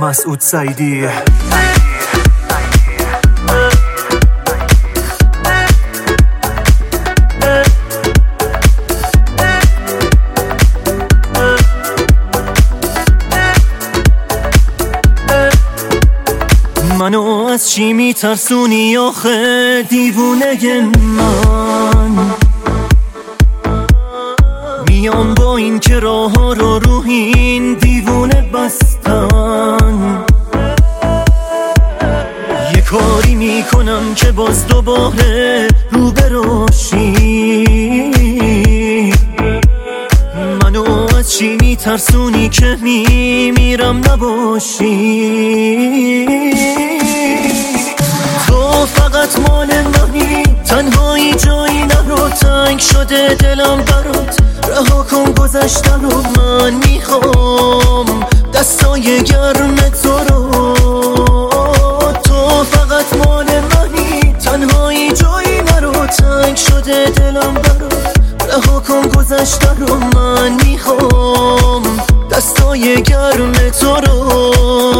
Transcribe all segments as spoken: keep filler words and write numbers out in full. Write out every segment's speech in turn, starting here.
مسعود سعیدی. منو از چی میترسونی آخه دیوونه من؟ میام با این که راه ها رو رو این دیوونه بستن. یه کاری میکنم که باز دوباره رو براشی. منو از چی میترسونی که میمیرم نباشی؟ تو فقط مال منی، تنهایی جایی نرو، تنگ شده دلم برات، رها کن گذشته رو. من میخوام دستای گرم تو رو. تو فقط مال منی، تنهایی جایی نرو، تنگ شده دلم برات، رها کن گذشته رو. من میخوام دستای گرم تو رو.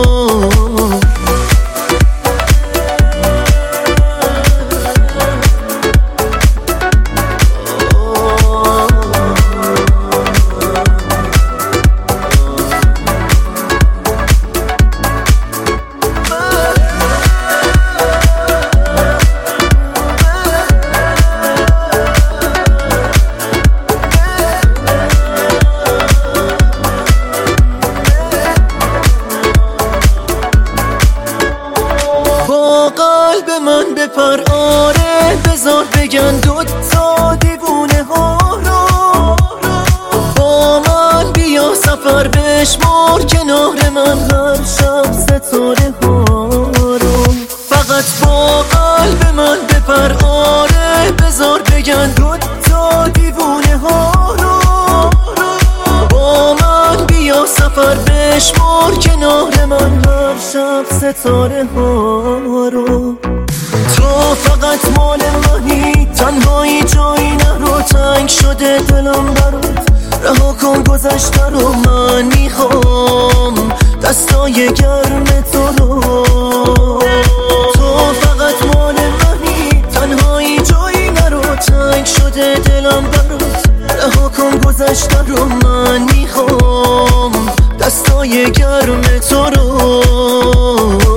قلب من بپر، آره بذار بگن دوتا دیوونه ها رو. با من بیا سفر بشمار کنار من هر شب ستاره ها رو. فقط با قلب من بپر، آره بذار بگن دوتا دیوونه ها رو. با من بیا سفر بشمار کنار من هر شب ستاره ها رو. تو فقط مال منی، تنهایی جایی نرو، تنگ شده دلم برات، رها کن گذشته رو. من میخوام دستای گرم تو رو. تو فقط مال منی، تنهایی جایی نرو، تنگ شده دلم برات، رها کن گذشته رو. من میخوام دستای گرم تو رو.